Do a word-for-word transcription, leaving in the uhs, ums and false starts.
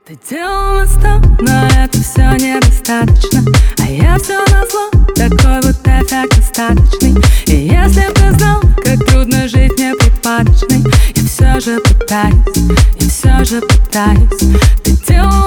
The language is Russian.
Ты делал мостом, но это все недостаточно. А я все назло, такой вот эффект остаточный. И если б ты знал, как трудно жить мне припадочной, я все же пытаюсь, я все же пытаюсь. Ты делал